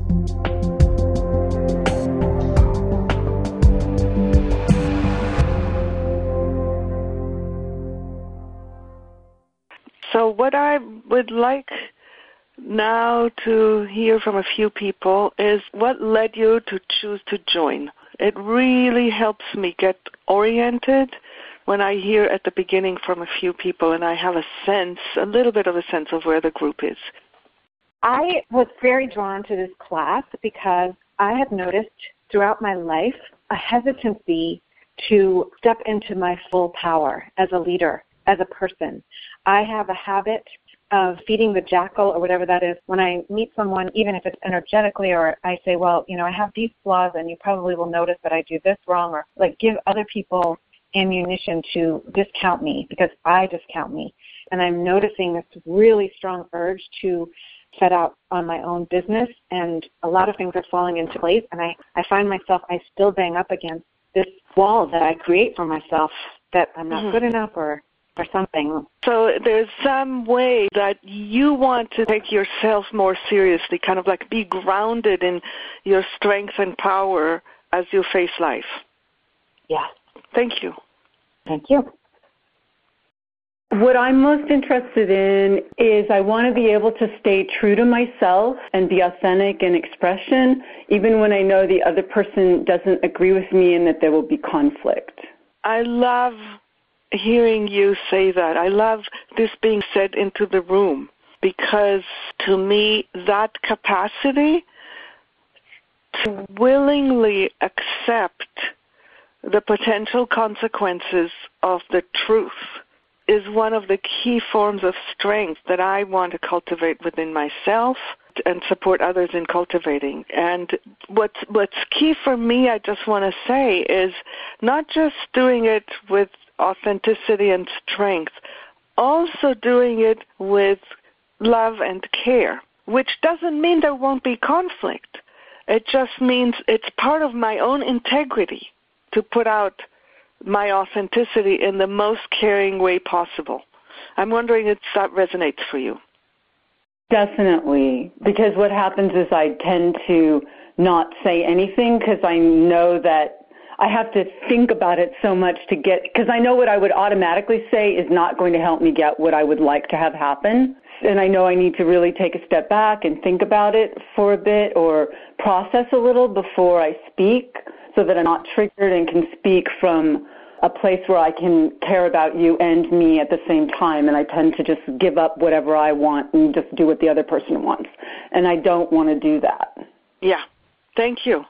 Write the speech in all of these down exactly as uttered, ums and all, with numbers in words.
So what I would like now to hear from a few people is what led you to choose to join. It really helps me get oriented when I hear at the beginning from a few people and I have a sense, a little bit of a sense of where the group is. I was very drawn to this class because I have noticed throughout my life a hesitancy to step into my full power as a leader, as a person. I have a habit of feeding the jackal or whatever that is. When I meet someone, even if it's energetically, or I say, well, you know, I have these flaws and you probably will notice that I do this wrong, or like give other people ammunition to discount me because I discount me. And I'm noticing this really strong urge to set out on my own business, and a lot of things are falling into place, and I, I find myself, I still bang up against this wall that I create for myself that I'm not mm-hmm. good enough or or something. So there's some way that you want to take yourself more seriously, kind of like be grounded in your strength and power as you face life. Yes. Thank you. Thank you. What I'm most interested in is I want to be able to stay true to myself and be authentic in expression, even when I know the other person doesn't agree with me and that there will be conflict. I love hearing you say that. I love this being said into the room because to me that capacity to willingly accept the potential consequences of the truth is one of the key forms of strength that I want to cultivate within myself and support others in cultivating. And what's, what's key for me, I just want to say, is not just doing it with authenticity and strength, also doing it with love and care, which doesn't mean there won't be conflict. It just means it's part of my own integrity to put out my authenticity in the most caring way possible. I'm wondering if that resonates for you. Definitely, because what happens is I tend to not say anything because I know that I have to think about it so much to get, because I know what I would automatically say is not going to help me get what I would like to have happen. And I know I need to really take a step back and think about it for a bit or process a little before I speak so that I'm not triggered and can speak from a place where I can care about you and me at the same time. And I tend to just give up whatever I want and just do what the other person wants. And I don't want to do that. Yeah. Thank you.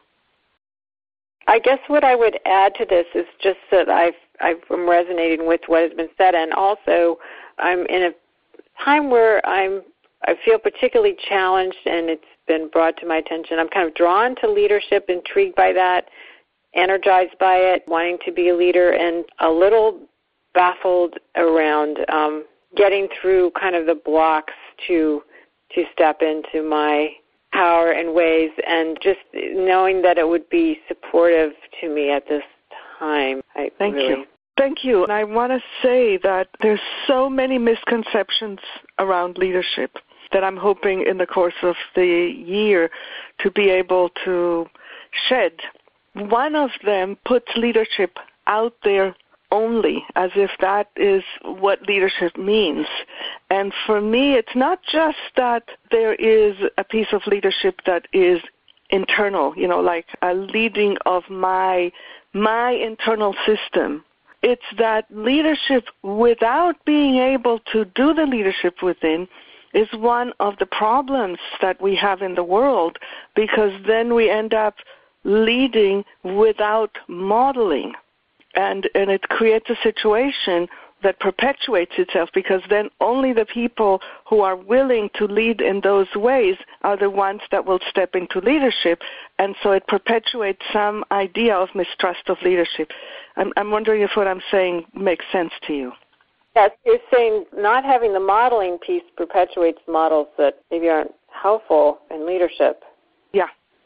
I guess what I would add to this is just that I've, I'm resonating with what has been said, and also I'm in a time where I'm I feel particularly challenged, and it's been brought to my attention. I'm kind of drawn to leadership, intrigued by that, energized by it, wanting to be a leader, and a little baffled around um, getting through kind of the blocks to to step into my power and ways, and just knowing that it would be supportive to me at this time. I Thank really you. Thank you. And I want to say that there's so many misconceptions around leadership that I'm hoping in the course of the year to be able to shed. One of them puts leadership out there only, as if that is what leadership means. And for me, it's not just that there is a piece of leadership that is internal, you know, like a leading of my my internal system. It's that leadership without being able to do the leadership within is one of the problems that we have in the world, because then we end up leading without modeling. And and it creates a situation that perpetuates itself, because then only the people who are willing to lead in those ways are the ones that will step into leadership. And so it perpetuates some idea of mistrust of leadership. I'm, I'm wondering if what I'm saying makes sense to you. Yes, you're saying not having the modeling piece perpetuates models that maybe aren't helpful in leadership. Yeah.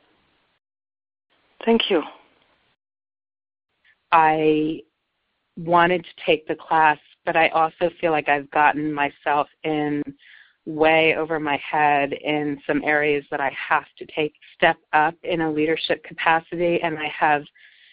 Thank you. I wanted to take the class, but I also feel like I've gotten myself in way over my head in some areas that I have to take step up in a leadership capacity, and I have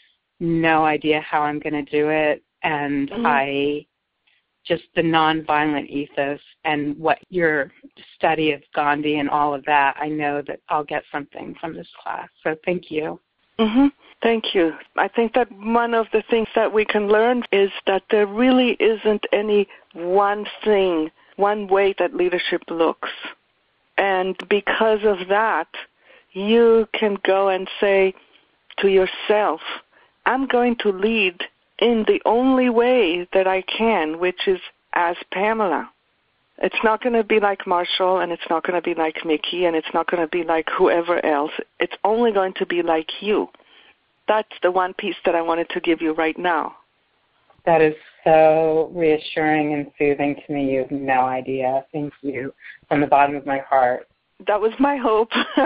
no idea how I'm going to do it. And mm-hmm. I just the nonviolent ethos and what your study of Gandhi and all of that, I know that I'll get something from this class. So thank you. Mm-hmm. Thank you. I think that one of the things that we can learn is that there really isn't any one thing, one way that leadership looks. And because of that, you can go and say to yourself, I'm going to lead in the only way that I can, which is as Pamela. It's not going to be like Marshall, and it's not going to be like Mickey, and it's not going to be like whoever else. It's only going to be like you. That's the one piece that I wanted to give you right now. That is so reassuring and soothing to me. You have no idea. Thank you from the bottom of my heart. That was my hope.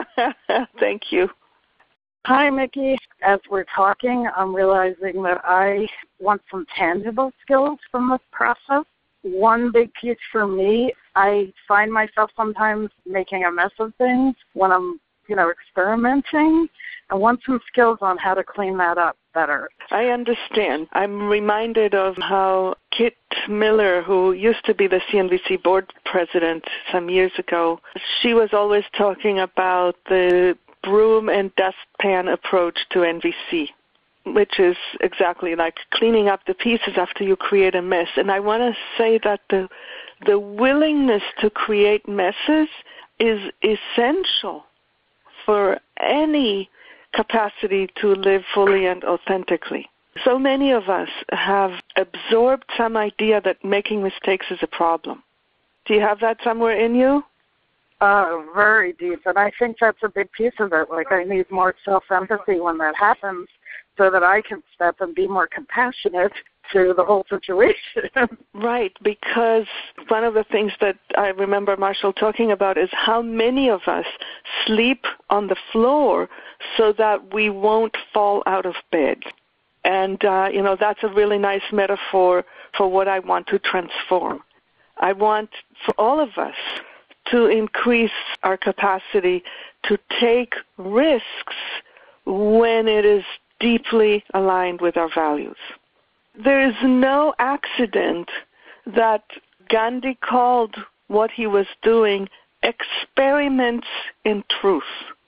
Thank you. Hi, Mickey. As we're talking, I'm realizing that I want some tangible skills from this process. One big piece for me, I find myself sometimes making a mess of things when I'm, you know, experimenting. I want some skills on how to clean that up better. I understand. I'm reminded of how Kit Miller, who used to be the C N B C board president some years ago, she was always talking about the broom and dustpan approach to N V C, which is exactly like cleaning up the pieces after you create a mess. And I want to say that the the willingness to create messes is essential for any capacity to live fully and authentically. So many of us have absorbed some idea that making mistakes is a problem. Do you have that somewhere in you? Uh, very deep, and I think that's a big piece of it. Like, I need more self-empathy when that happens so that I can step and be more compassionate to the whole situation. Right, because one of the things that I remember Marshall talking about is how many of us sleep on the floor so that we won't fall out of bed. And, uh, you know, that's a really nice metaphor for what I want to transform. I want for all of us to increase our capacity to take risks when it is deeply aligned with our values. There is no accident that Gandhi called what he was doing experiments in truth.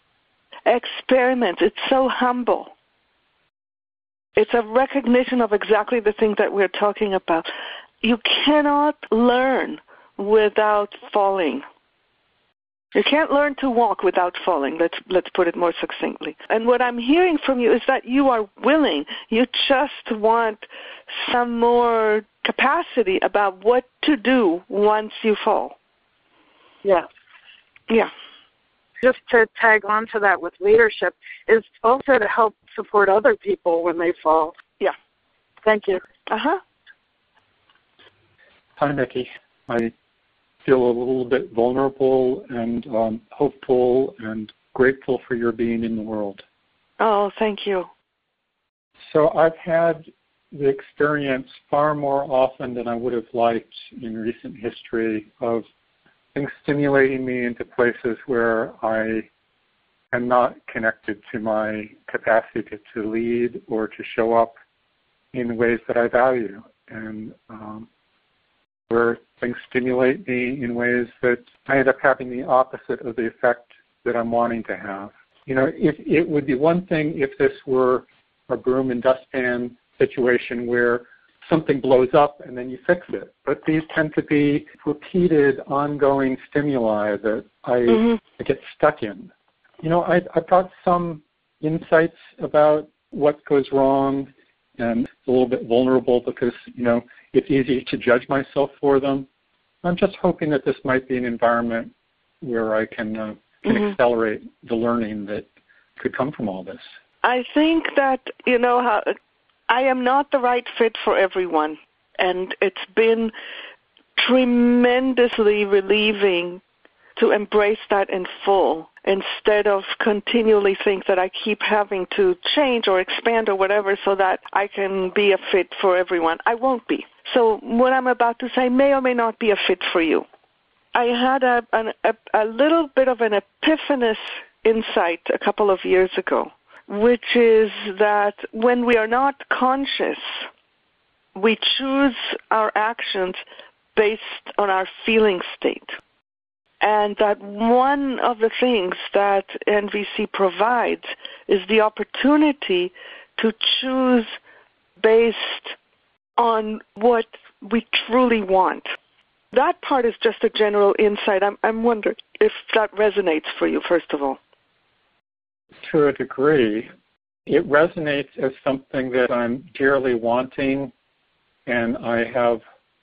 Experiments. It's so humble. It's a recognition of exactly the thing that we're talking about. You cannot learn without falling. You can't learn to walk without falling, let's let's put it more succinctly. And what I'm hearing from you is that you are willing. You just want some more capacity about what to do once you fall. Yeah. Yeah. Just to tag on to that with leadership is also to help support other people when they fall. Yeah. Thank you. Uh-huh. Hi, Mickey. I feel a little bit vulnerable and um, hopeful and grateful for your being in the world. Oh, thank you. So I've had the experience far more often than I would have liked in recent history of things stimulating me into places where I am not connected to my capacity to, to lead or to show up in ways that I value, and um, where things stimulate me in ways that I end up having the opposite of the effect that I'm wanting to have. You know, if, it would be one thing if this were a broom and dustpan situation where something blows up and then you fix it. But these tend to be repeated, ongoing stimuli that I, mm-hmm. I get stuck in. You know, I, I've got some insights about what goes wrong, and a little bit vulnerable because, you know, it's easy to judge myself for them. I'm just hoping that this might be an environment where I can, uh, can mm-hmm. accelerate the learning that could come from all this. I think that, you know, how, I am not the right fit for everyone, and it's been tremendously relieving to embrace that in full instead of continually think that I keep having to change or expand or whatever so that I can be a fit for everyone. I won't be. So what I'm about to say may or may not be a fit for you. I had a, an, a, a little bit of an epiphanous insight a couple of years ago, which is that when we are not conscious, we choose our actions based on our feeling state. And that one of the things that N V C provides is the opportunity to choose based on what we truly want. That part is just a general insight. I'm, I'm wondering if that resonates for you, first of all. To a degree, it resonates as something that I'm dearly wanting, and I have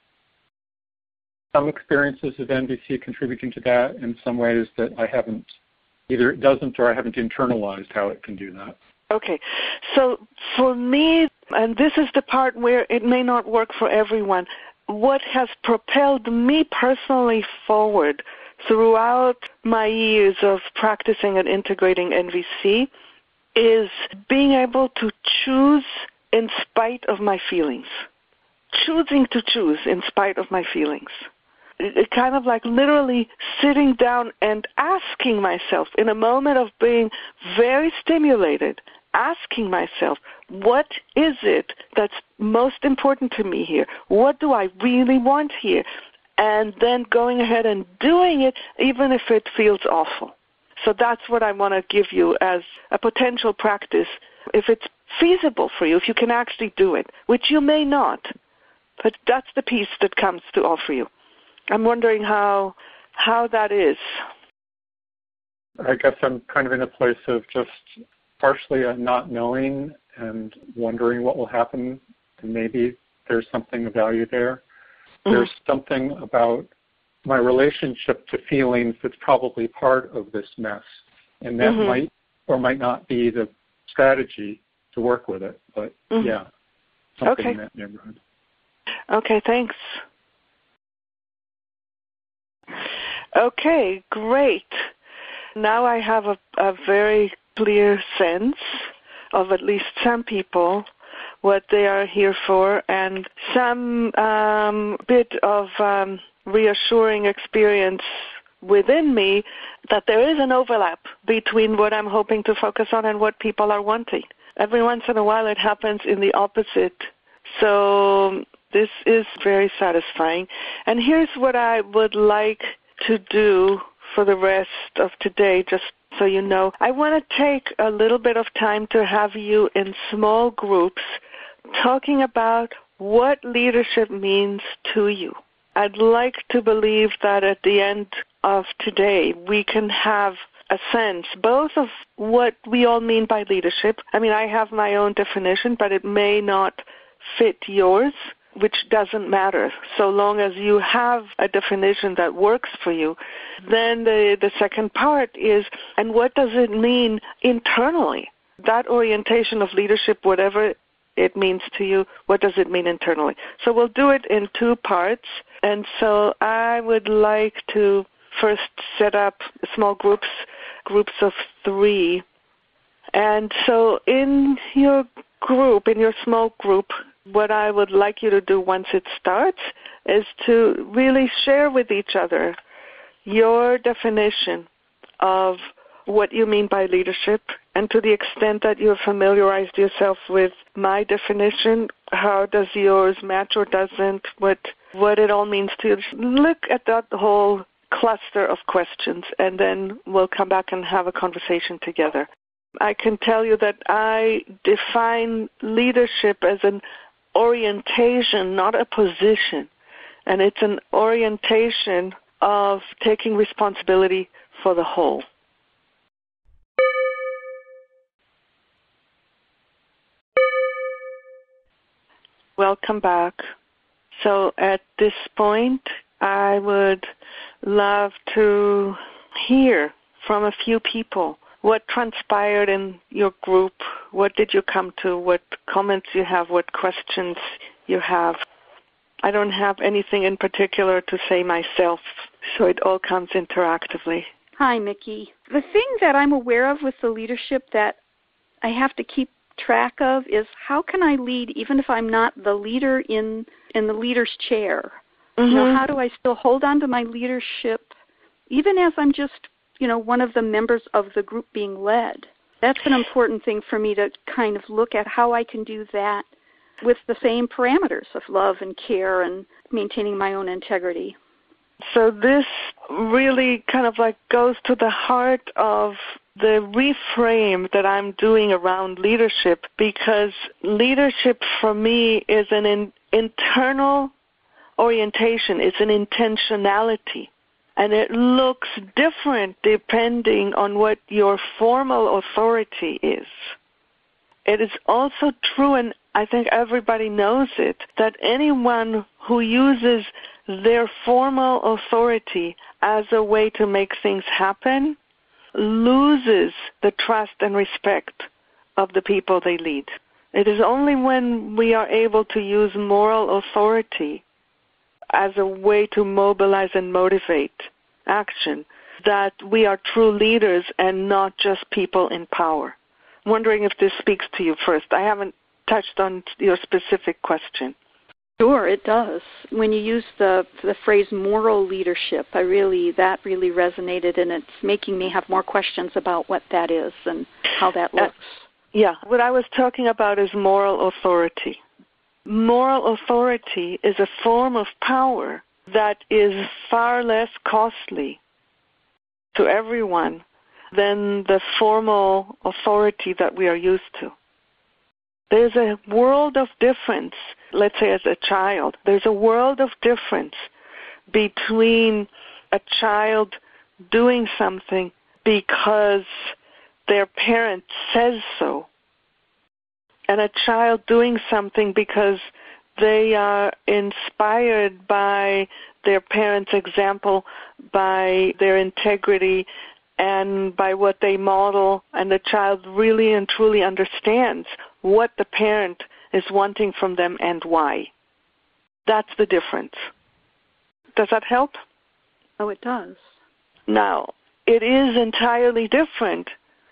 some experiences of N V C contributing to that, in some ways that I haven't, either it doesn't or I haven't internalized how it can do that. Okay. So for me, and this is the part where it may not work for everyone, what has propelled me personally forward throughout my years of practicing and integrating N V C is being able to choose in spite of my feelings. Choosing to choose in spite of my feelings. It kind of like literally sitting down and asking myself in a moment of being very stimulated, asking myself, what is it that's most important to me here? What do I really want here? And then going ahead and doing it, even if it feels awful. So that's what I want to give you as a potential practice. If it's feasible for you, if you can actually do it, which you may not, but that's the piece that comes to offer you. I'm wondering how how that is. I guess I'm kind of in a place of just partially a not knowing and wondering what will happen, and maybe there's something of value there. Mm-hmm. There's something about my relationship to feelings that's probably part of this mess, and that mm-hmm. might or might not be the strategy to work with it, but mm-hmm. yeah, something okay. in that neighborhood. Okay, thanks. Okay, great. Now I have a, a very clear sense of at least some people, what they are here for, and some um, bit of um, reassuring experience within me that there is an overlap between what I'm hoping to focus on and what people are wanting. Every once in a while it happens in the opposite. So this is very satisfying. And here's what I would like to do for the rest of today, just so you know. I want to take a little bit of time to have you in small groups talking about what leadership means to you. I'd like to believe that at the end of today we can have a sense both of what we all mean by leadership. I mean, I have my own definition, but it may not fit yours, which doesn't matter. So long as you have a definition that works for you, then the, the second part is, and what does it mean internally? That orientation of leadership, whatever it means to you, what does it mean internally? So we'll do it in two parts. And so I would like to first set up small groups, groups of three. And so in your group, in your small group, what I would like you to do once it starts is to really share with each other your definition of what you mean by leadership, and to the extent that you've familiarized yourself with my definition, how does yours match or doesn't, what what it all means to you. Look at that whole cluster of questions, and then we'll come back and have a conversation together. I can tell you that I define leadership as an orientation, not a position. And it's an orientation of taking responsibility for the whole. Welcome back. So at this point, I would love to hear from a few people what transpired in your group. What did you come to? What comments you have? What questions you have? I don't have anything in particular to say myself, so it all comes interactively. Hi, Mickey. The thing that I'm aware of with the leadership that I have to keep track of is how can I lead even if I'm not the leader in, in the leader's chair? Mm-hmm. You know, how do I still hold on to my leadership even as I'm just, you know, one of the members of the group being led. That's an important thing for me to kind of look at how I can do that with the same parameters of love and care and maintaining my own integrity. So this really kind of like goes to the heart of the reframe that I'm doing around leadership, because leadership for me is an in, internal orientation. It's an intentionality. And it looks different depending on what your formal authority is. It is also true, and I think everybody knows it, that anyone who uses their formal authority as a way to make things happen loses the trust and respect of the people they lead. It is only when we are able to use moral authority as a way to mobilize and motivate action that we are true leaders and not just people in power. I'm wondering if this speaks to you first. I haven't touched on your specific question. Sure, it does. When you use the the phrase moral leadership, I really that really resonated, and it's making me have more questions about what that is and how that looks. Uh, yeah, what I was talking about is moral authority. Moral authority is a form of power that is far less costly to everyone than the formal authority that we are used to. There's a world of difference, let's say as a child, there's a world of difference between a child doing something because their parent says so, and a child doing something because they are inspired by their parents' example, by their integrity, and by what they model, and the child really and truly understands what the parent is wanting from them and why. That's the difference. Does that help? Oh, it does. Now, it is entirely different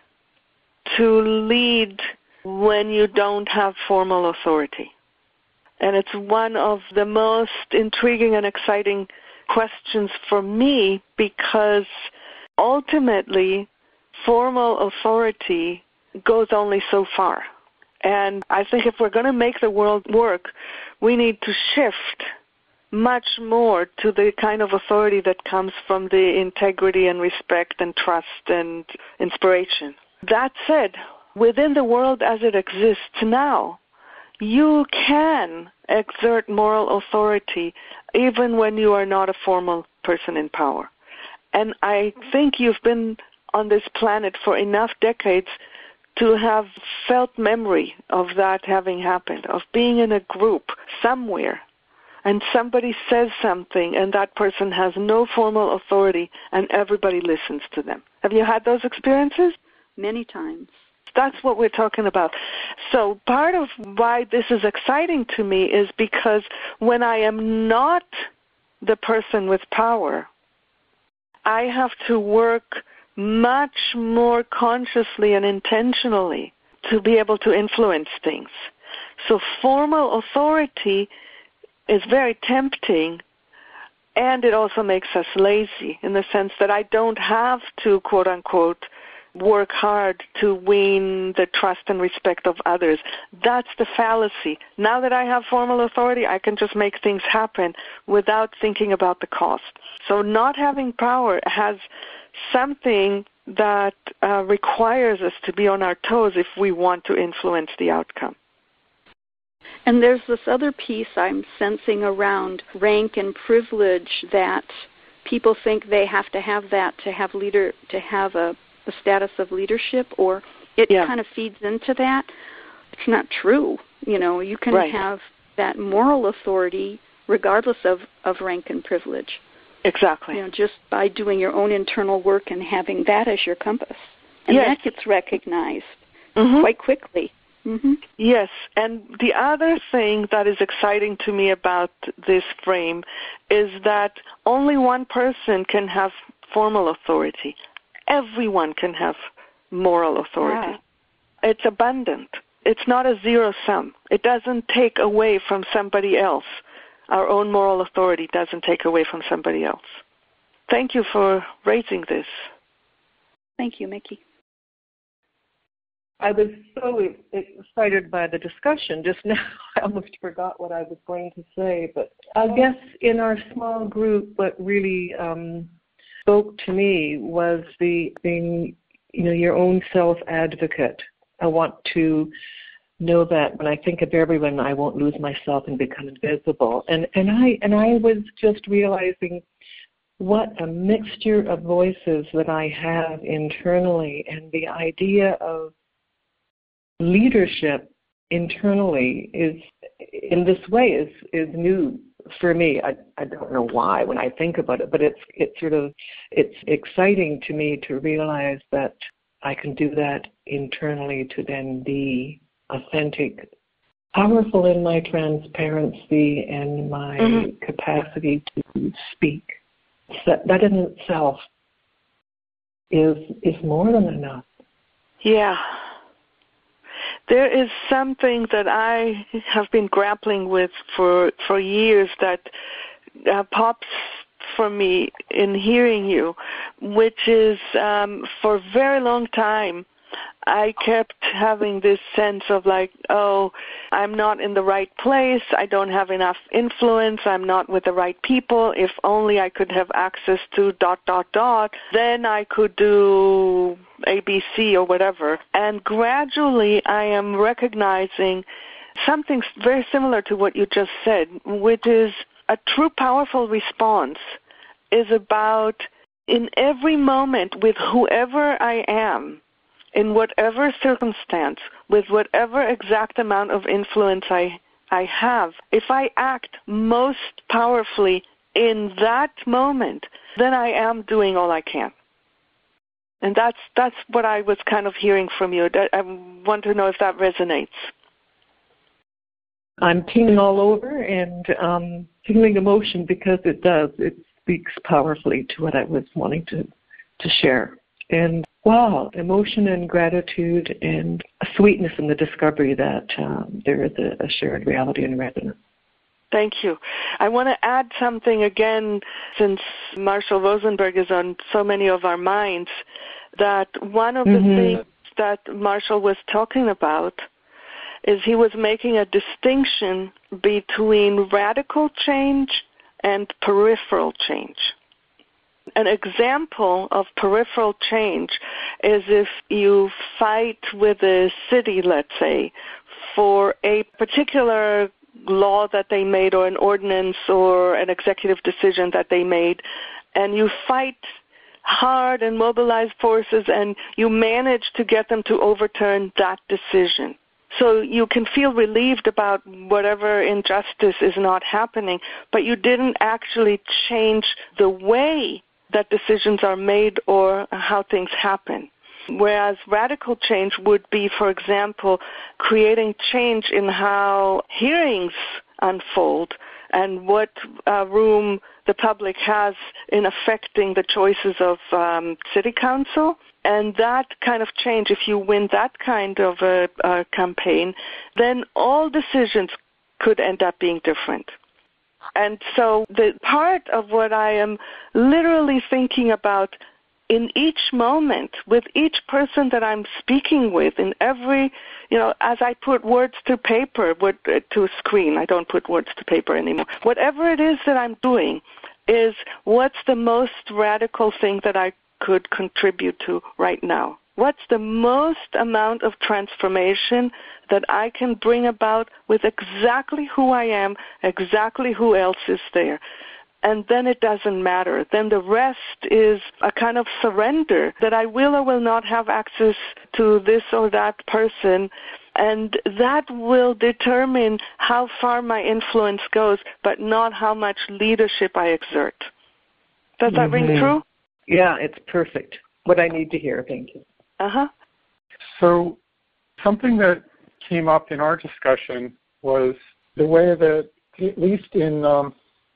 to lead when you don't have formal authority. And it's one of the most intriguing and exciting questions for me, because ultimately formal authority goes only so far. And I think if we're going to make the world work, we need to shift much more to the kind of authority that comes from the integrity and respect and trust and inspiration. That said, within the world as it exists now, you can exert moral authority even when you are not a formal person in power. And I think you've been on this planet for enough decades to have felt memory of that having happened, of being in a group somewhere and somebody says something and that person has no formal authority and everybody listens to them. Have you had those experiences? Many times. That's what we're talking about. So part of why this is exciting to me is because when I am not the person with power, I have to work much more consciously and intentionally to be able to influence things. So formal authority is very tempting, and it also makes us lazy in the sense that I don't have to, quote unquote, work hard to win the trust and respect of others. That's the fallacy. Now that I have formal authority, I can just make things happen without thinking about the cost. So not having power has something that uh, requires us to be on our toes if we want to influence the outcome. And there's this other piece I'm sensing around rank and privilege, that people think they have to have that to have leader to have a, a status of leadership, or it yeah. kind of feeds into that. It's not true. You know, you can right. have that moral authority regardless of, of rank and privilege. Exactly. You know, just by doing your own internal work and having that as your compass. And yes. that gets recognized mm-hmm. quite quickly. Mm-hmm. Yes, and the other thing that is exciting to me about this frame is that only one person can have formal authority. Everyone can have moral authority. Yeah. It's abundant. It's not a zero sum. It doesn't take away from somebody else. Our own moral authority doesn't take away from somebody else. thank you for raising this. Thank you, Mickey. I was so excited by the discussion just now. I almost forgot what I was going to say. But I guess in our small group, what really um, spoke to me was the being, you know, your own self-advocate. I want to know that when I think of everyone, I won't lose myself and become invisible. And and I and I was just realizing what a mixture of voices that I have internally, and the idea of leadership internally is in this way is is new for me. I I don't know why when I think about it, but it's it's sort of it's exciting to me to realize that I can do that internally to then be authentic, powerful in my transparency and my mm-hmm. capacity to speak. So that in itself is is more than enough. Yeah. There is something that I have been grappling with for for years that uh, pops for me in hearing you, which is um, for a very long time I kept having this sense of like, oh, I'm not in the right place, I don't have enough influence, I'm not with the right people, if only I could have access to dot, dot, dot, then I could do A B C or whatever. And gradually I am recognizing something very similar to what you just said, which is a true powerful response is about in every moment with whoever I am, in whatever circumstance, with whatever exact amount of influence I, I have, if I act most powerfully in that moment, then I am doing all I can. And that's that's what I was kind of hearing from you. I want to know if that resonates. I'm tingling all over and um, feeling emotion because it does. It speaks powerfully to what I was wanting to, to share. And wow, emotion and gratitude and a sweetness in the discovery that um, there is a, a shared reality and resonance. Thank you. I want to add something again, since Marshall Rosenberg is on so many of our minds, that one of mm-hmm. the things that Marshall was talking about is he was making a distinction between radical change and peripheral change. An example of peripheral change is if you fight with a city, let's say, for a particular law that they made or an ordinance or an executive decision that they made, and you fight hard and mobilize forces and you manage to get them to overturn that decision. So you can feel relieved about whatever injustice is not happening, but you didn't actually change the way that decisions are made or how things happen. Whereas radical change would be, for example, creating change in how hearings unfold and what uh, room the public has in affecting the choices of um, city council. And that kind of change, if you win that kind of a, a campaign, then all decisions could end up being different. And so the part of what I am literally thinking about in each moment, with each person that I'm speaking with, in every, you know, as I put words to paper, what, uh, to a screen, I don't put words to paper anymore. Whatever it is that I'm doing is what's the most radical thing that I could contribute to right now? What's the most amount of transformation that I can bring about with exactly who I am, exactly who else is there? And then it doesn't matter. Then the rest is a kind of surrender that I will or will not have access to this or that person, and that will determine how far my influence goes, but not how much leadership I exert. Does that mm-hmm. ring true? Yeah, it's perfect. What I need to hear. Thank you. Uh-huh. So something that came up in our discussion was the way that, at least in um,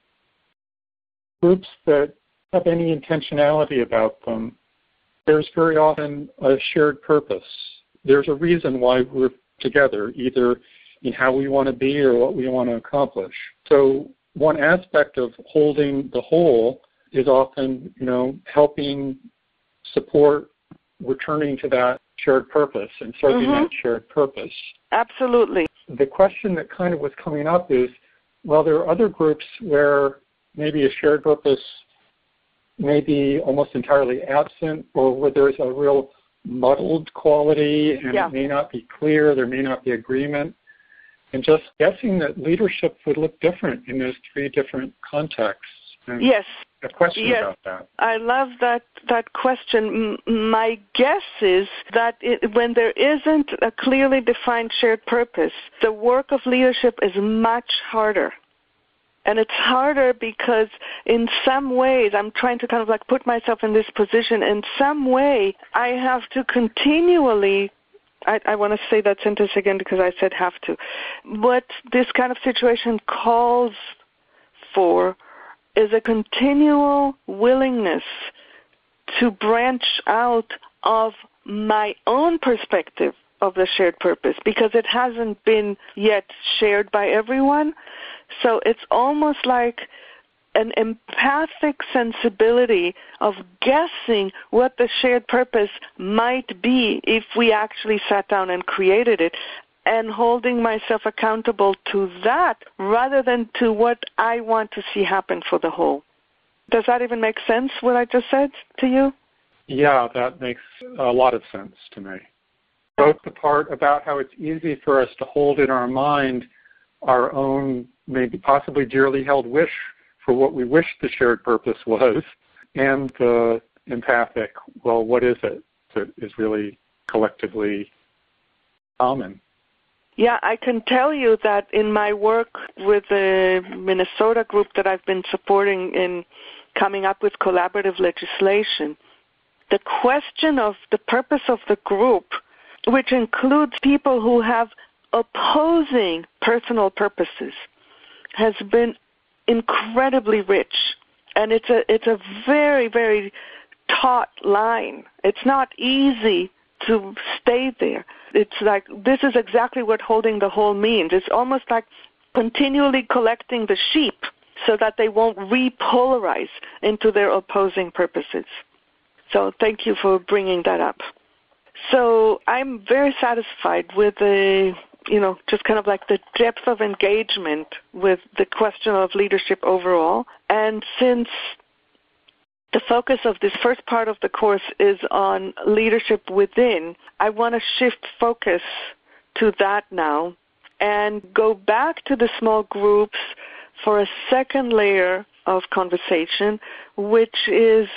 groups that have any intentionality about them, there's very often a shared purpose. There's a reason why we're together, either in how we want to be or what we want to accomplish. So one aspect of holding the whole is often, you know, helping support returning to that shared purpose and serving mm-hmm. that shared purpose. Absolutely. The question that kind of was coming up is, well, there are other groups where maybe a shared purpose may be almost entirely absent, or where there's a real muddled quality and yeah. it may not be clear, there may not be agreement. And just guessing that leadership would look different in those three different contexts. And yes. A question yes. about that. I love that, that question. M- my guess is that it, when there isn't a clearly defined shared purpose, the work of leadership is much harder. And it's harder because in some ways, I'm trying to kind of like put myself in this position. In some way, I have to continually, I, I want to say that sentence again because I said have to. What this kind of situation calls for is a continual willingness to branch out of my own perspective of the shared purpose, because it hasn't been yet shared by everyone. So it's almost like an empathic sensibility of guessing what the shared purpose might be if we actually sat down and created it, and holding myself accountable to that rather than to what I want to see happen for the whole. Does that even make sense, what I just said to you? Yeah, that makes a lot of sense to me. Both the part about how it's easy for us to hold in our mind our own, maybe possibly dearly held wish for what we wish the shared purpose was, and the empathic, well, what is it that is really collectively common? Yeah, I can tell you that in my work with the Minnesota group that I've been supporting in coming up with collaborative legislation, the question of the purpose of the group, which includes people who have opposing personal purposes, has been incredibly rich. And it's a it's a very, very taut line. It's not easy to stay there. It's like, this is exactly what holding the whole means. It's almost like continually collecting the sheep so that they won't repolarize into their opposing purposes. So thank you for bringing that up. So I'm very satisfied with the, you know, just kind of like the depth of engagement with the question of leadership overall. And since the focus of this first part of the course is on leadership within, I want to shift focus to that now and go back to the small groups for a second layer of conversation, which is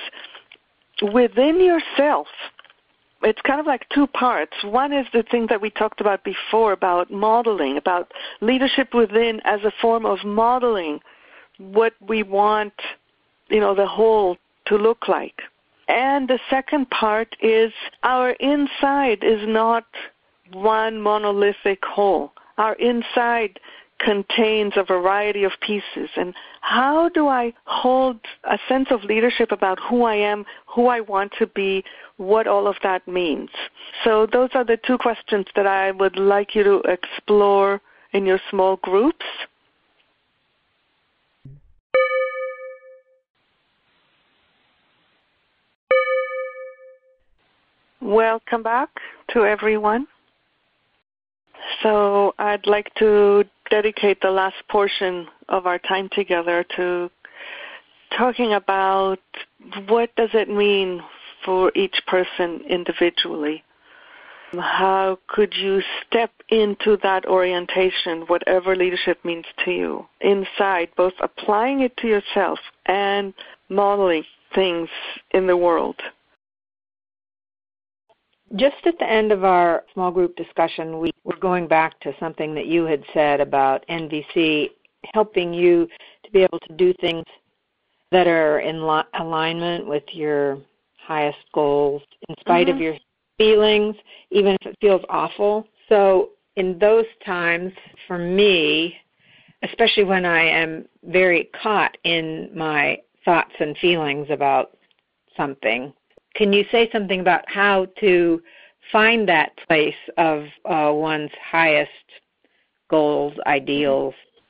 within yourself. It's kind of like two parts. One is the thing that we talked about before about modeling, about leadership within as a form of modeling what we want, you know, the whole to look like. And the second part is our inside is not one monolithic whole. Our inside contains a variety of pieces. And how do I hold a sense of leadership about who I am, who I want to be, what all of that means? So those are the two questions that I would like you to explore in your small groups. Welcome back to everyone. So I'd like to dedicate the last portion of our time together to talking about what does it mean for each person individually. How could you step into that orientation, whatever leadership means to you, inside, both applying it to yourself and modeling things in the world? Just at the end of our small group discussion, we were going back to something that you had said about N V C helping you to be able to do things that are in li- alignment with your highest goals, in spite mm-hmm. of your feelings, even if it feels awful. So in those times, for me, especially when I am very caught in my thoughts and feelings about something, can you say something about how to find that place of uh, one's highest goals, ideals,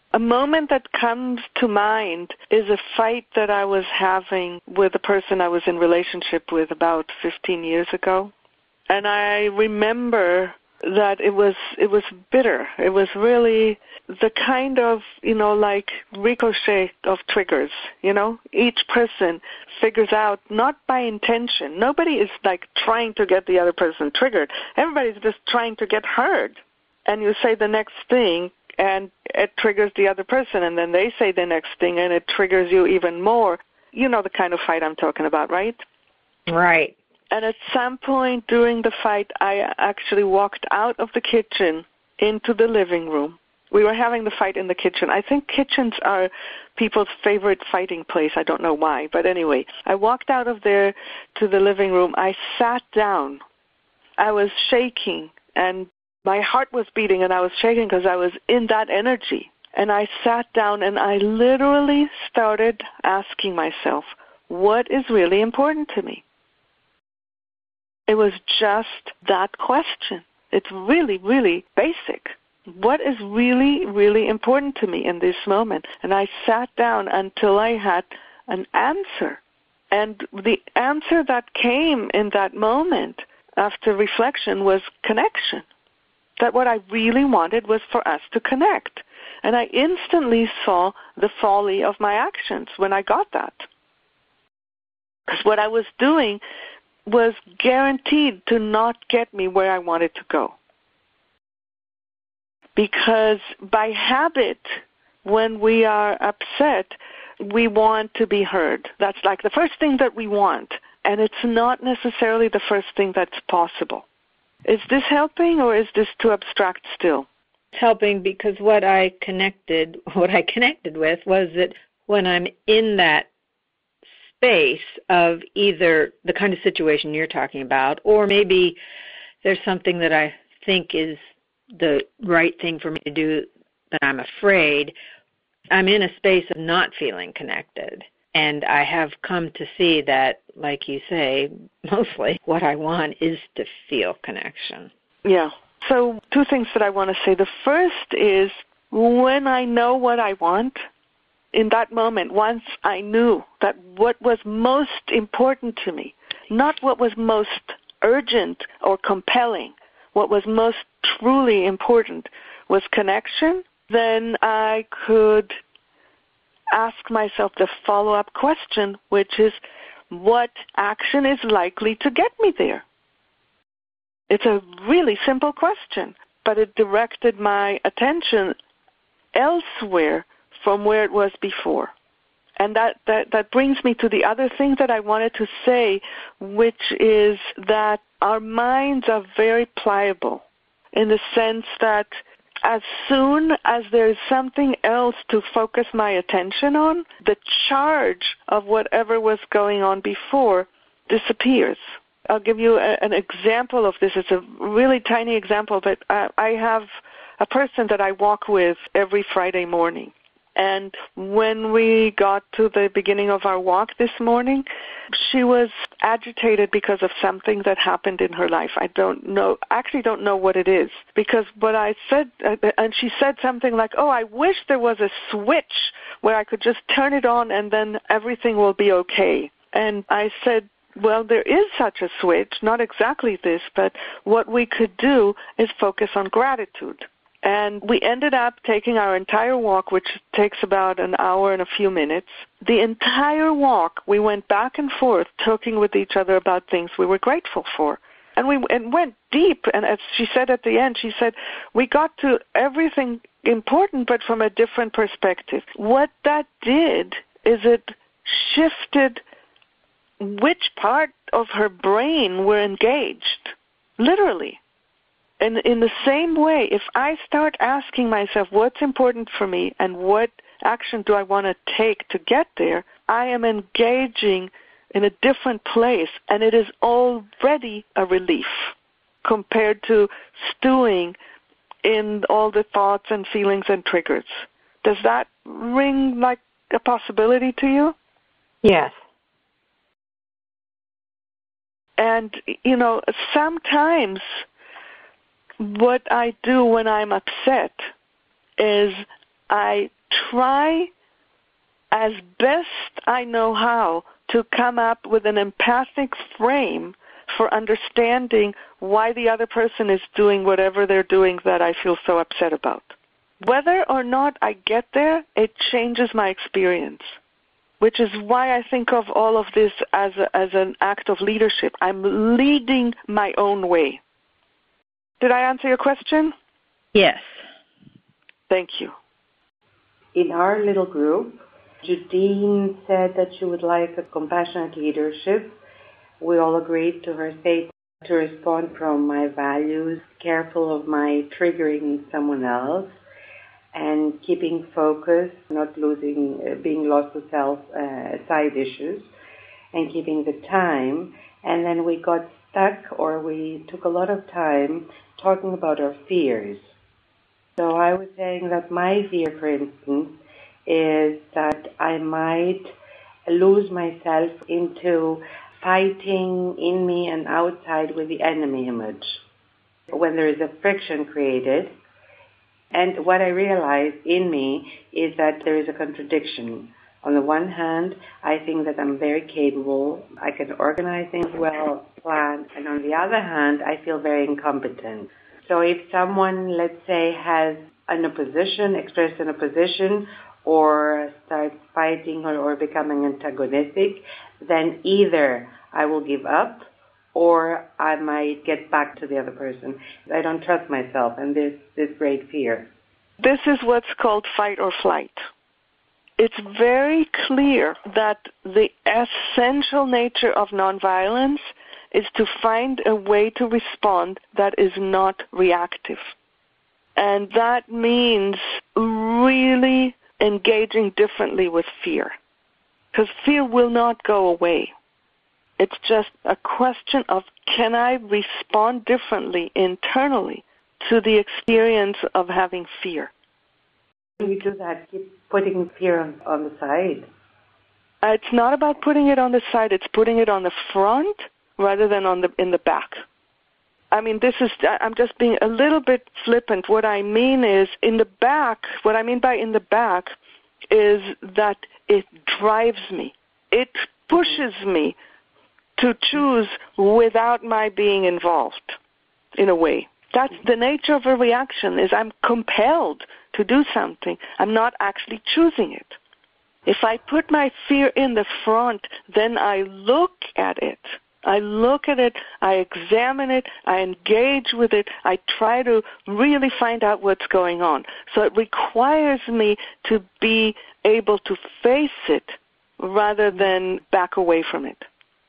A moment that comes to mind is a fight that I was having with a person I was in relationship with about fifteen years ago. And I remember that it was it was bitter. It was really the kind of, you know, like ricochet of triggers, you know. Each person figures out, not by intention. Nobody is like trying to get the other person triggered. Everybody's just trying to get heard. And you say the next thing, and it triggers the other person, and then they say the next thing, and it triggers you even more. You know the kind of fight I'm talking about, right? Right. And at some point during the fight, I actually walked out of the kitchen into the living room. We were having the fight in the kitchen. I think kitchens are people's favorite fighting place. I don't know why. But anyway, I walked out of there to the living room. I sat down. I was shaking, and my heart was beating, and I was shaking because I was in that energy. And I sat down, and I literally started asking myself, what is really important to me? It was just that question. It's really, really basic. What is really, really important to me in this moment? And I sat down until I had an answer. And the answer that came in that moment after reflection was connection. That what I really wanted was for us to connect. And I instantly saw the folly of my actions when I got that. Because what I was doing was guaranteed to not get me where I wanted to go. Because by habit, when we are upset, we want to be heard. That's like the first thing that we want, and it's not necessarily the first thing that's possible. Is this helping, or is this too abstract still? It's helping, because what I connected, what I connected with was that when I'm in that space of either the kind of situation you're talking about, or maybe there's something that I think is the right thing for me to do that I'm afraid, I'm in a space of not feeling connected. And I have come to see that, like you say, mostly what I want is to feel connection. Yeah. So two things that I want to say. The first is when I know what I want, in that moment, once I knew that what was most important to me, not what was most urgent or compelling, what was most truly important was connection, then I could ask myself the follow-up question, which is, what action is likely to get me there? It's a really simple question, but it directed my attention elsewhere from where it was before. And that, that, that brings me to the other thing that I wanted to say, which is that our minds are very pliable in the sense that as soon as there is something else to focus my attention on, the charge of whatever was going on before disappears. I'll give you a, an example of this. It's a really tiny example, but uh, I have a person that I walk with every Friday morning. And when we got to the beginning of our walk this morning, she was agitated because of something that happened in her life. I don't know, actually don't know what it is. Because what I said, and she said something like, oh, I wish there was a switch where I could just turn it on and then everything will be okay. And I said, well, there is such a switch, not exactly this, but what we could do is focus on gratitude. And we ended up taking our entire walk, which takes about an hour and a few minutes. The entire walk, we went back and forth talking with each other about things we were grateful for. And we and went deep, and as she said at the end, she said, we got to everything important, but from a different perspective. What that did is it shifted which part of her brain were engaged, literally. And in the same way, if I start asking myself what's important for me and what action do I want to take to get there, I am engaging in a different place, and it is already a relief compared to stewing in all the thoughts and feelings and triggers. Does that ring like a possibility to you? Yes. And, you know, sometimes what I do when I'm upset is I try as best I know how to come up with an empathic frame for understanding why the other person is doing whatever they're doing that I feel so upset about. Whether or not I get there, it changes my experience, which is why I think of all of this as a, as an act of leadership. I'm leading my own way. Did I answer your question? Yes. Thank you. In our little group, Judine said that she would like a compassionate leadership. We all agreed to her statement to respond from my values, careful of my triggering someone else, and keeping focus, not losing, uh, being lost to self, uh, side issues, and keeping the time. And then we got stuck, or we took a lot of time talking about our fears. So I was saying that my fear, for instance, is that I might lose myself into fighting in me and outside with the enemy image when there is a friction created. And what I realize in me is that there is a contradiction. On the one hand, I think that I'm very capable, I can organize things well, plan, and on the other hand, I feel very incompetent. So if someone, let's say, has an opposition, expressed an opposition, or starts fighting or, or becoming antagonistic, then either I will give up or I might get back to the other person. I don't trust myself, and this this great fear. This is what's called fight or flight. It's very clear that the essential nature of nonviolence is to find a way to respond that is not reactive. And that means really engaging differently with fear, because fear will not go away. It's just a question of, can I respond differently internally to the experience of having fear? You do that, keep putting fear on, on the side. Uh, it's not about putting it on the side, it's putting it on the front rather than on the in the back. I mean, this is, I'm just being a little bit flippant. What I mean is, in the back, what I mean by in the back is that it drives me. It pushes me to choose without my being involved, in a way. That's the nature of a reaction, is I'm compelled to do something. I'm not actually choosing it. If I put my fear in the front, then I look at it. I look at it, I examine it, I engage with it, I try to really find out what's going on. So it requires me to be able to face it rather than back away from it.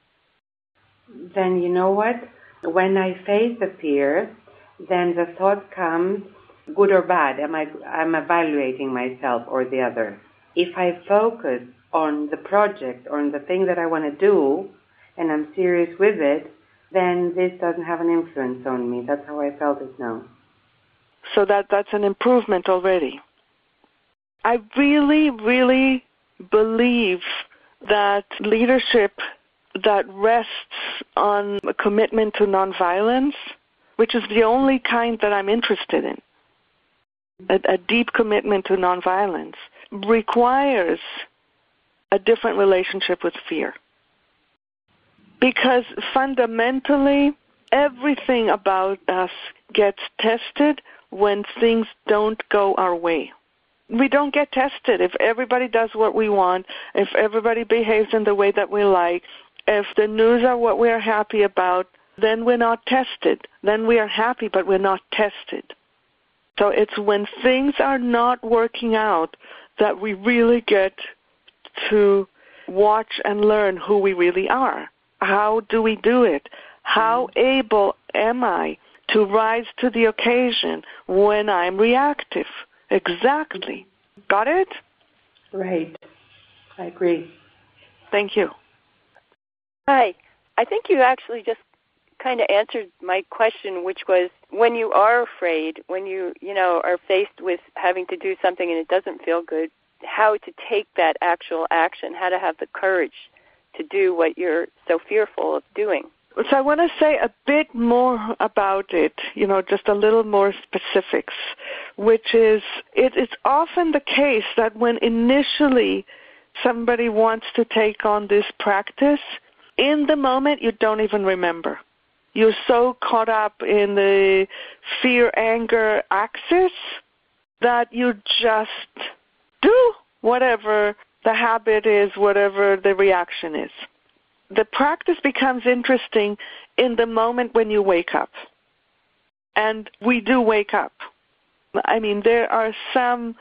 Then you know what? When I face the fear, then the thought comes, good or bad, am I, I'm evaluating myself or the other. If I focus on the project or on the thing that I want to do, and I'm serious with it, then this doesn't have an influence on me. That's how I felt it now. So that that's an improvement already. I really, really believe that leadership that rests on a commitment to nonviolence, which is the only kind that I'm interested in, a, a deep commitment to nonviolence, requires a different relationship with fear. Because fundamentally, everything about us gets tested when things don't go our way. We don't get tested if everybody does what we want, if everybody behaves in the way that we like, if the news are what we're happy about, then we're not tested. Then we are happy, but we're not tested. So it's when things are not working out that we really get to watch and learn who we really are. How do we do it? How able am I to rise to the occasion when I'm reactive? Exactly. Got it? Right. I agree. Thank you. Hi. I think you actually just kind of answered my question, which was, when you are afraid, when you, you know, are faced with having to do something and it doesn't feel good, how to take that actual action, how to have the courage to do what you're so fearful of doing. So I want to say a bit more about it, you know, just a little more specifics, which is it, it's often the case that when initially somebody wants to take on this practice, in the moment you don't even remember. You're so caught up in the fear-anger axis that you just do whatever the habit is, whatever the reaction is. The practice becomes interesting in the moment when you wake up. And we do wake up. I mean, there are some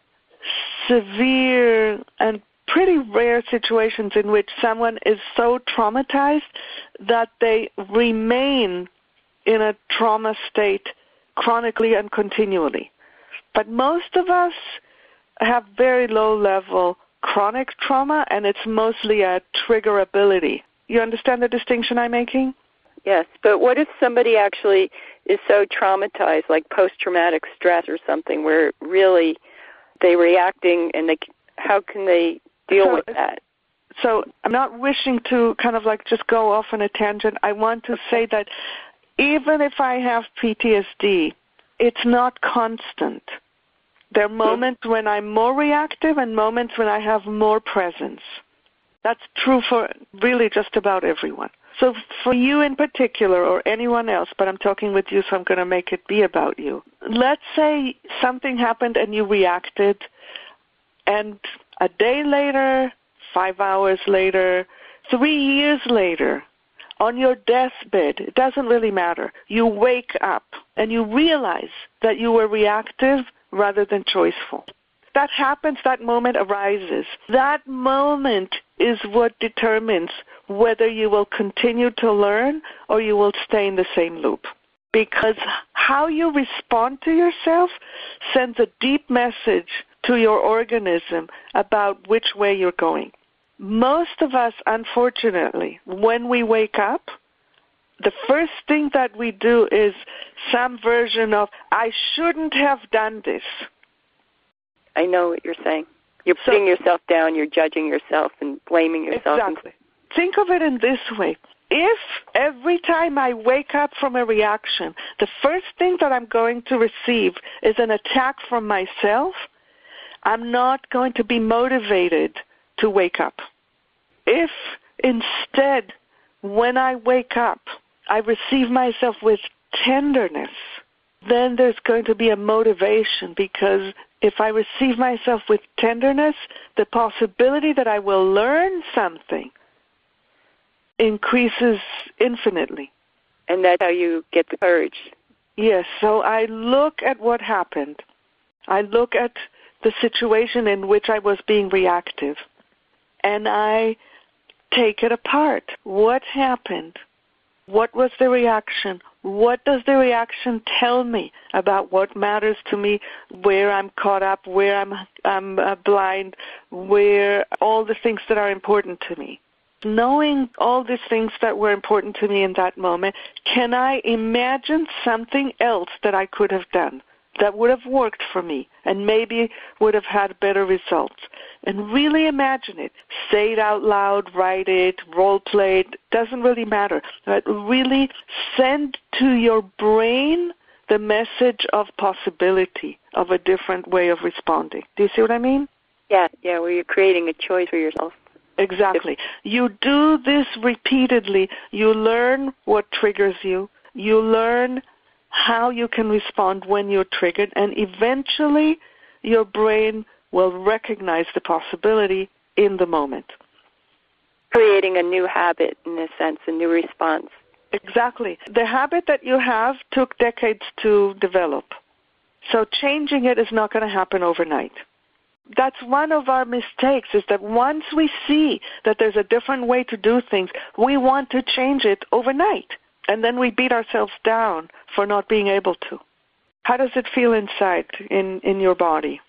severe and pretty rare situations in which someone is so traumatized that they remain in a trauma state chronically and continually. But most of us have very low-level chronic trauma, and it's mostly a triggerability. You understand the distinction I'm making? Yes, but what if somebody actually is so traumatized, like post-traumatic stress or something, where really they're reacting, and they, how can they deal so, with that? So I'm not wishing to kind of like just go off on a tangent. I want to say that even if I have P T S D, it's not constant. There are moments mm-hmm. when I'm more reactive and moments when I have more presence. That's true for really just about everyone. So for you in particular, or anyone else, but I'm talking with you, so I'm going to make it be about you. Let's say something happened and you reacted, and a day later, five hours later, three years later, on your deathbed, it doesn't really matter. You wake up and you realize that you were reactive rather than choiceful. That happens, that moment arises. That moment is what determines whether you will continue to learn or you will stay in the same loop. Because how you respond to yourself sends a deep message to your organism about which way you're going. Most of us, unfortunately, when we wake up, the first thing that we do is some version of, I shouldn't have done this. I know what you're saying. You're so, putting yourself down, you're judging yourself and blaming yourself. Exactly. Think of it in this way. If every time I wake up from a reaction, the first thing that I'm going to receive is an attack from myself, I'm not going to be motivated to wake up. If instead, when I wake up, I receive myself with tenderness, then there's going to be a motivation, because if I receive myself with tenderness, the possibility that I will learn something increases infinitely. And that's how you get the courage. Yes, so I look at what happened. I look at the situation in which I was being reactive, and I take it apart. What happened? What was the reaction? What does the reaction tell me about what matters to me, where I'm caught up, where I'm, I'm uh, blind, where all the things that are important to me? Knowing all these things that were important to me in that moment, can I imagine something else that I could have done that would have worked for me and maybe would have had better results? And really imagine it. Say it out loud, write it, role play it, doesn't really matter. But really send to your brain the message of possibility, of a different way of responding. Do you see what I mean? Yeah, yeah, where you're creating a choice for yourself. Exactly. You do this repeatedly. You learn what triggers you. You learn how you can respond when you're triggered, and eventually your brain will recognize the possibility in the moment. Creating a new habit, in a sense, a new response. Exactly. The habit that you have took decades to develop. So changing it is not going to happen overnight. That's one of our mistakes, is that once we see that there's a different way to do things, we want to change it overnight. And then we beat ourselves down for not being able to. How does it feel inside, in, in your body?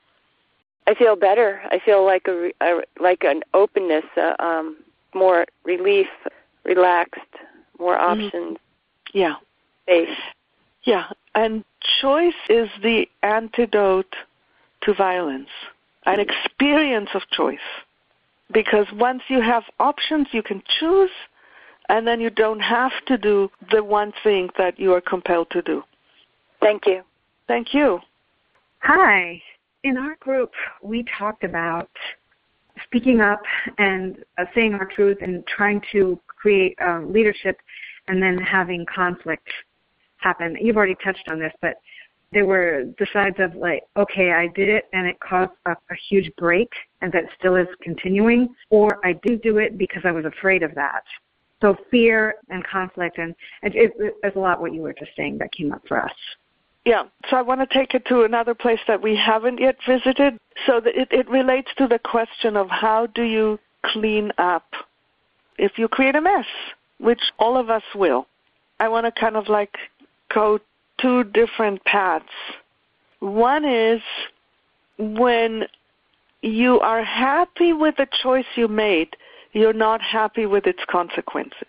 I feel better. I feel like a, a like an openness, uh, um, more relief, relaxed, more options. Mm-hmm. Yeah. Space. Yeah, and choice is the antidote to violence, an experience of choice. Because once you have options, you can choose, and then you don't have to do the one thing that you are compelled to do. Thank you. Thank you. Hi. In our group, we talked about speaking up and uh, saying our truth and trying to create um, leadership and then having conflict happen. You've already touched on this, but there were the sides of like, okay, I did it and it caused a, a huge break and that still is continuing, or I did do it because I was afraid of that. So fear and conflict, and it, it, it's a lot what you were just saying that came up for us. Yeah, so I want to take it to another place that we haven't yet visited. So that it, it relates to the question of how do you clean up if you create a mess, which all of us will. I want to kind of like go two different paths. One is when you are happy with the choice you made, you're not happy with its consequences.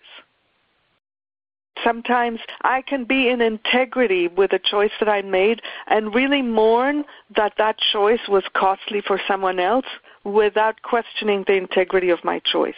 Sometimes I can be in integrity with a choice that I made and really mourn that that choice was costly for someone else without questioning the integrity of my choice.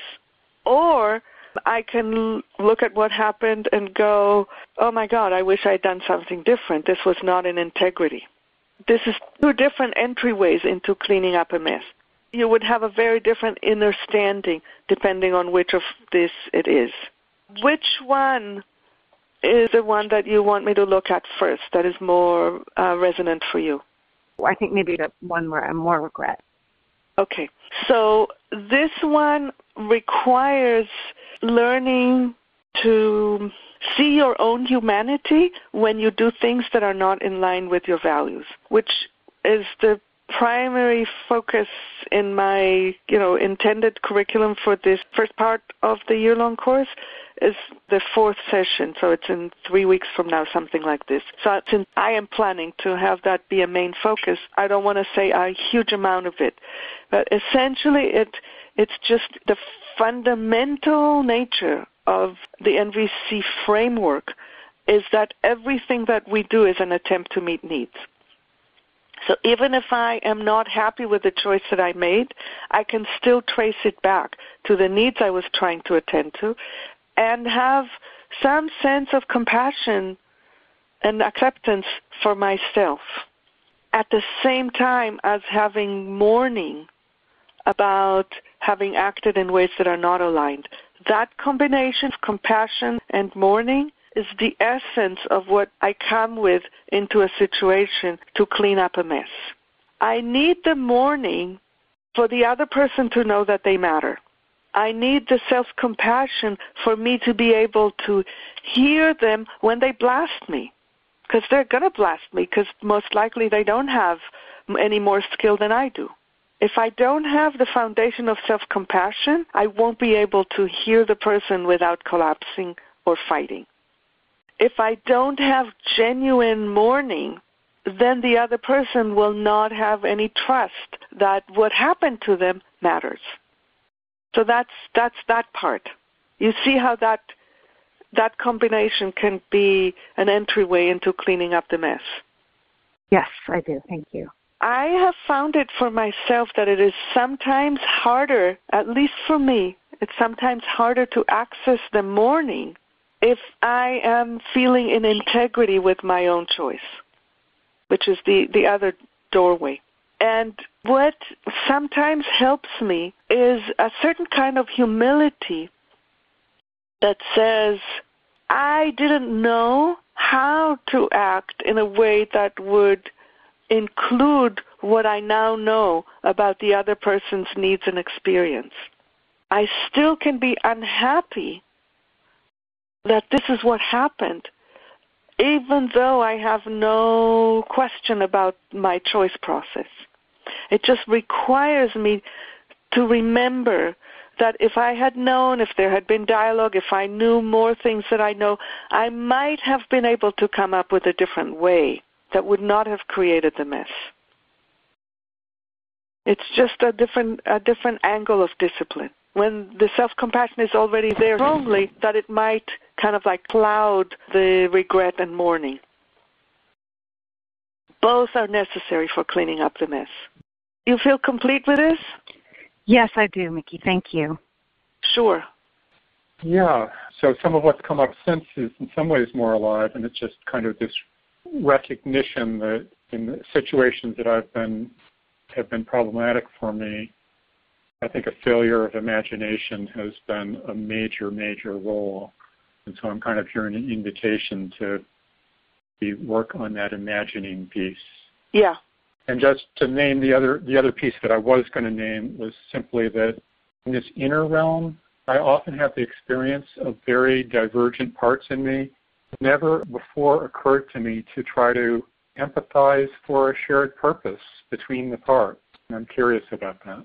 Or I can look at what happened and go, oh my God, I wish I'd done something different. This was not in integrity. This is two different entryways into cleaning up a mess. You would have a very different inner standing depending on which of this it is. Which one is the one that you want me to look at first that is more uh, resonant for you? I think maybe the one where I'm more regret. Okay. So this one requires learning to see your own humanity when you do things that are not in line with your values, which is the primary focus in my, you know, intended curriculum for this first part of the year-long course is the fourth session. So it's in three weeks from now, something like this. So since I am planning to have that be a main focus, I don't want to say a huge amount of it. But essentially, it it's just the fundamental nature of the N V C framework is that everything that we do is an attempt to meet needs. So even if I am not happy with the choice that I made, I can still trace it back to the needs I was trying to attend to and have some sense of compassion and acceptance for myself, at the same time as having mourning about having acted in ways that are not aligned. That combination of compassion and mourning is the essence of what I come with into a situation to clean up a mess. I need the mourning for the other person to know that they matter. I need the self-compassion for me to be able to hear them when they blast me, because they're going to blast me, because most likely they don't have any more skill than I do. If I don't have the foundation of self-compassion, I won't be able to hear the person without collapsing or fighting. If I don't have genuine mourning, then the other person will not have any trust that what happened to them matters. So that's that's that part. You see how that that combination can be an entryway into cleaning up the mess. Yes, I do. Thank you. I have found it for myself that it is sometimes harder, at least for me, it's sometimes harder to access the mourning if I am feeling in integrity with my own choice, which is the, the other doorway. And what sometimes helps me is a certain kind of humility that says, I didn't know how to act in a way that would include what I now know about the other person's needs and experience. I still can be unhappy that this is what happened, even though I have no question about my choice process. It just requires me to remember that if I had known, if there had been dialogue, if I knew more things that I know, I might have been able to come up with a different way that would not have created the mess. It's just a different a different angle of discipline. When the self-compassion is already there strongly, that it might kind of like cloud the regret and mourning. Both are necessary for cleaning up the mess. You feel complete with this? Yes, I do, Mickey. Thank you. Sure. Yeah. So some of what's come up since is in some ways more alive, and it's just kind of this recognition that in the situations that I've been have been problematic for me, I think a failure of imagination has been a major, major role. And so I'm kind of hearing an invitation to be work on that imagining piece. Yeah. And just to name the other the other piece that I was going to name was simply that in this inner realm, I often have the experience of very divergent parts in me. It never before occurred to me to try to empathize for a shared purpose between the parts. And I'm curious about that.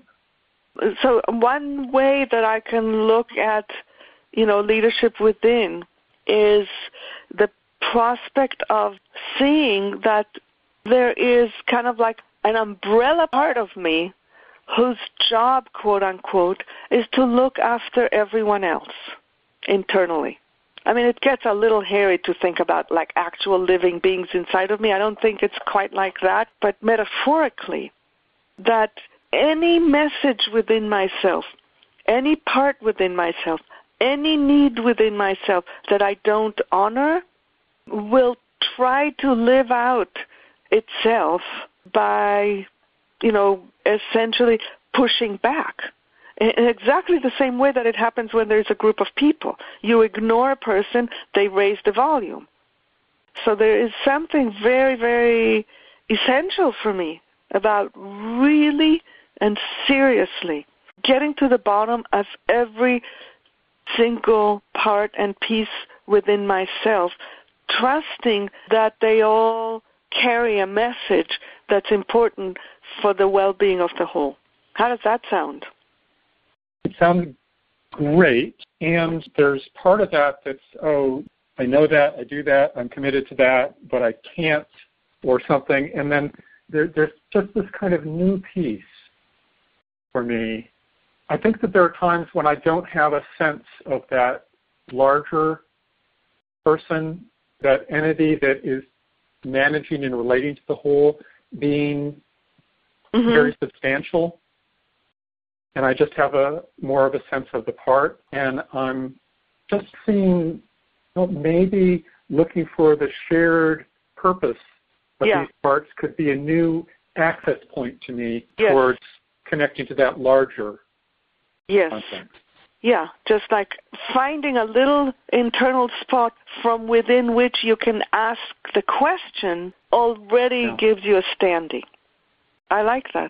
So one way that I can look at, you know, leadership within is the prospect of seeing that there is kind of like an umbrella part of me whose job, quote unquote, is to look after everyone else internally. I mean, it gets a little hairy to think about like actual living beings inside of me. I don't think it's quite like that, but metaphorically, that any message within myself, any part within myself, any need within myself that I don't honor will try to live out itself by, you know, essentially pushing back. In exactly the same way that it happens when there's a group of people. You ignore a person, they raise the volume. So there is something very, very essential for me about really and seriously getting to the bottom of every single part and piece within myself, trusting that they all carry a message that's important for the well-being of the whole. How does that sound? It sounds great, and there's part of that that's, oh, I know that, I do that, I'm committed to that, but I can't, or something. And then there, there's just this kind of new piece for me. I think that there are times when I don't have a sense of that larger person, that entity that is managing and relating to the whole, being mm-hmm. very substantial. And I just have a more of a sense of the part, and I'm just seeing, well, maybe looking for the shared purpose of yeah. these parts could be a new access point to me yes. towards connecting to that larger yes. content. Yeah, just like finding a little internal spot from within which you can ask the question already yeah. gives you a standing. I like that.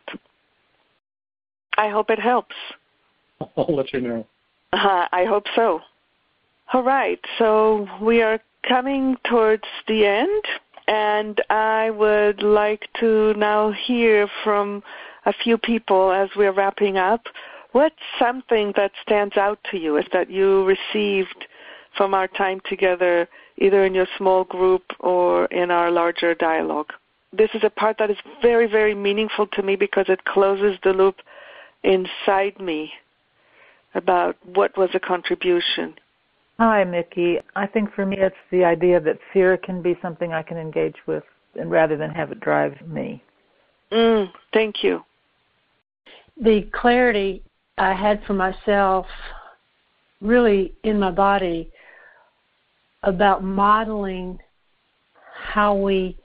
I hope it helps. I'll let you know. Uh, I hope so. All right, so we are coming towards the end, and I would like to now hear from a few people as we're wrapping up. What's something that stands out to you is that you received from our time together, either in your small group or in our larger dialogue? This is a part that is very, very meaningful to me because it closes the loop inside me about what was a contribution. Hi, Mickey. I think for me it's the idea that fear can be something I can engage with and rather than have it drive me. Mm, thank you. The clarity I had for myself really in my body about modeling how we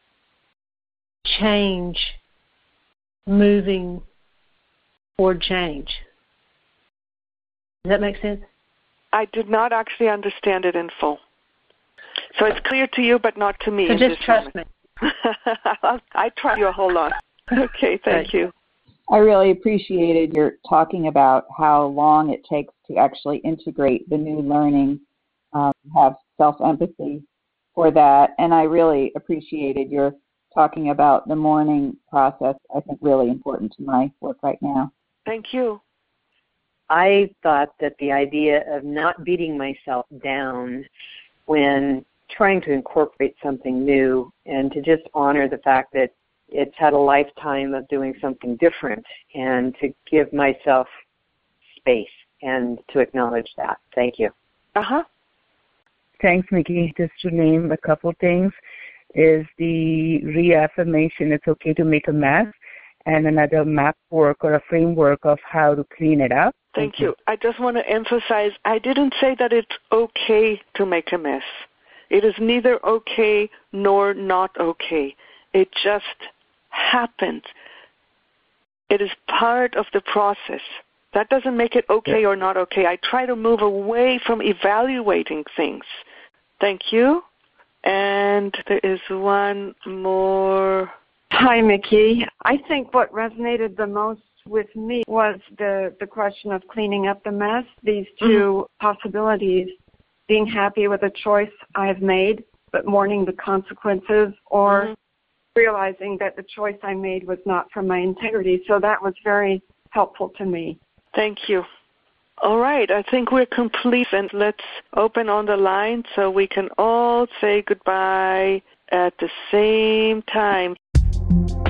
change moving toward change. Does that make sense? I did not actually understand it in full. So it's clear to you, but not to me. So just trust moment. me. I trust you a whole lot. Okay, thank you. I really appreciated your talking about how long it takes to actually integrate the new learning, um, have self-empathy for that. And I really appreciated your talking about the mourning process. I think really important to my work right now. Thank you. I thought that the idea of not beating myself down when trying to incorporate something new and to just honor the fact that it's had a lifetime of doing something different and to give myself space and to acknowledge that. Thank you. Uh-huh. Thanks, Mickey. Just to name a couple things is the reaffirmation it's okay to make a mess, and another map work or a framework of how to clean it up. Thank, Thank you. you. I just want to emphasize, I didn't say that it's okay to make a mess. It is neither okay nor not okay. It just happens. It is part of the process. That doesn't make it okay or not okay. I try to move away from evaluating things. Thank you. And there is one more. Hi, Mickey. I think what resonated the most with me was the, the question of cleaning up the mess, these two mm-hmm. possibilities, being happy with a choice I've made, but mourning the consequences, or mm-hmm. realizing that the choice I made was not from my integrity. So that was very helpful to me. Thank you. All right, I think we're complete, and let's open on the line so we can all say goodbye at the same time.